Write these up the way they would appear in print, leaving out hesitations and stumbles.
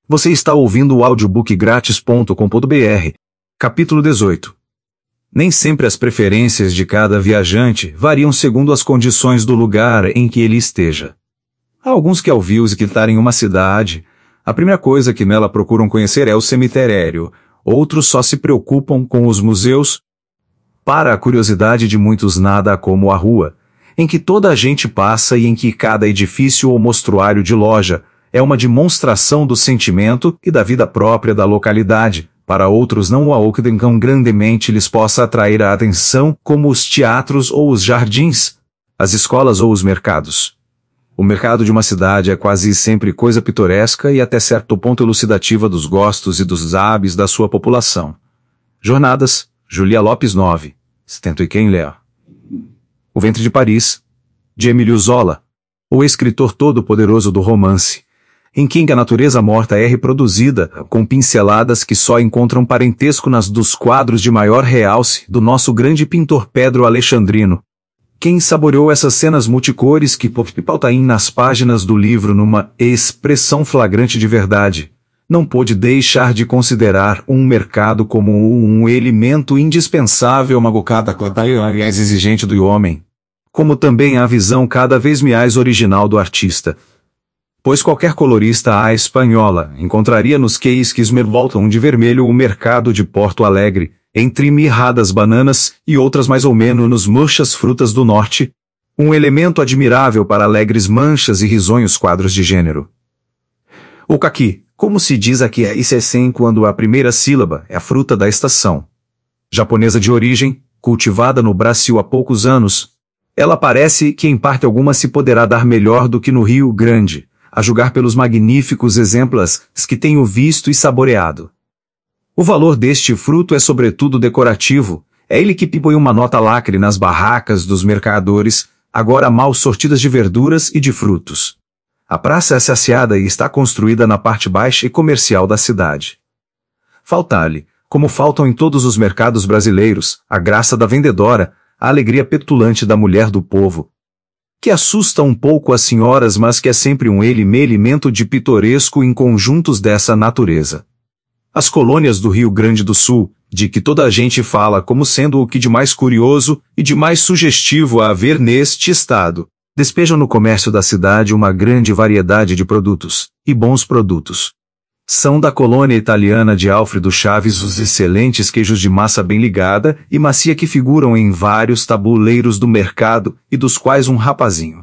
Você está ouvindo o audiobookgratis.com.br. Capítulo 18. Nem sempre as preferências de cada viajante variam segundo as condições do lugar em que ele esteja. Há alguns que, ao visitarem uma cidade, a primeira coisa que nela procuram conhecer é o cemitério. Outros só se preocupam com os museus. Para a curiosidade de muitos, nada há como a rua, em que toda a gente passa e em que cada edifício ou mostruário de loja é uma demonstração do sentimento e da vida própria da localidade. Para outros, não há o que tão grandemente lhes possa atrair a atenção como os teatros ou os jardins, as escolas ou os mercados. O mercado de uma cidade é quase sempre coisa pitoresca e até certo ponto elucidativa dos gostos e dos hábitos da sua população. Jornadas, Julia Lopes 9, Stento e quem lê. O Ventre de Paris, de Emílio Zola, o escritor todo-poderoso do romance, em que a natureza morta é reproduzida com pinceladas que só encontram parentesco nas dos quadros de maior realce do nosso grande pintor Pedro Alexandrino. Quem saboreou essas cenas multicores que pautaem nas páginas do livro numa expressão flagrante de verdade, não pôde deixar de considerar um mercado como um elemento indispensável aliás exigente do homem, como também a visão cada vez mais original do artista. Pois qualquer colorista à espanhola encontraria nos queis que esmervoltam de vermelho o mercado de Porto Alegre, entre mirradas bananas e outras mais ou menos murchas frutas do norte, um elemento admirável para alegres manchas e risonhos quadros de gênero. O caqui, como se diz aqui, é sem quando a primeira sílaba é a fruta da estação. Japonesa de origem, cultivada no Brasil há poucos anos, ela parece que em parte alguma se poderá dar melhor do que no Rio Grande, a julgar pelos magníficos exemplos que tenho visto e saboreado. O valor deste fruto é sobretudo decorativo, é ele que põe uma nota lacre nas barracas dos mercadores, agora mal sortidas de verduras e de frutos. A praça é saciada e está construída na parte baixa e comercial da cidade. Falta-lhe, como faltam em todos os mercados brasileiros, a graça da vendedora, a alegria petulante da mulher do povo, que assusta um pouco as senhoras, mas que é sempre um elemento de pitoresco em conjuntos dessa natureza. As colônias do Rio Grande do Sul, de que toda a gente fala como sendo o que de mais curioso e de mais sugestivo a haver neste estado, despejam no comércio da cidade uma grande variedade de produtos, e bons produtos. São da colônia italiana de Alfredo Chaves os excelentes queijos de massa bem ligada e macia que figuram em vários tabuleiros do mercado e dos quais um rapazinho,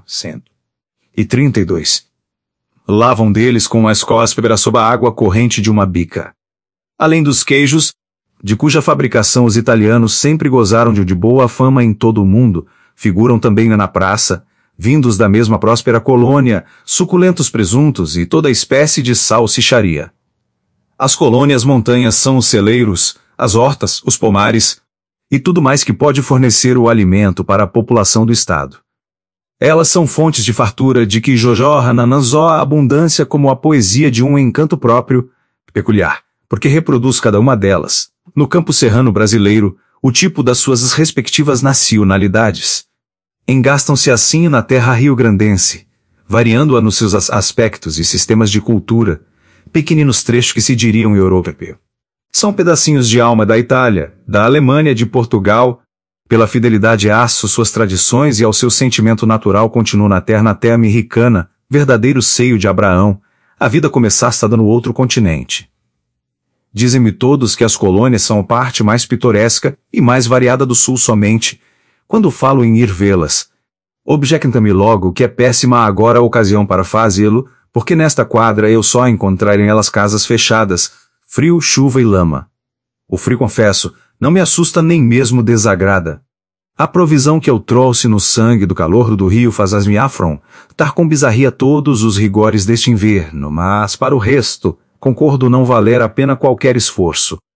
132, lavam deles com as cósperas sob a água corrente de uma bica. Além dos queijos, de cuja fabricação os italianos sempre gozaram de boa fama em todo o mundo, figuram também na praça, vindos da mesma próspera colônia, suculentos presuntos e toda espécie de salsicharia. As colônias montanhas são os celeiros, as hortas, os pomares, e tudo mais que pode fornecer o alimento para a população do estado. Elas são fontes de fartura de que jorra na a abundância como a poesia de um encanto próprio, peculiar, porque reproduz cada uma delas, no campo serrano brasileiro, o tipo das suas respectivas nacionalidades. Engastam-se assim na terra rio-grandense, variando-a nos seus aspectos e sistemas de cultura, pequeninos trechos que se diriam europeu. São pedacinhos de alma da Itália, da Alemanha, de Portugal. Pela fidelidade às suas tradições e ao seu sentimento natural continuam na terra americana, verdadeiro seio de Abraão, a vida começasse no outro continente. Dizem-me todos que as colônias são a parte mais pitoresca e mais variada do sul somente, quando falo em ir vê-las. Objectam-me logo que é péssima agora a ocasião para fazê-lo, porque nesta quadra eu só encontrarei elas casas fechadas, frio, chuva e lama. O frio, confesso, não me assusta nem mesmo desagrada. A provisão que eu trouxe no sangue do calor do rio faz-me afrontar com bizarria todos os rigores deste inverno, mas para o resto, concordo não valer a pena qualquer esforço.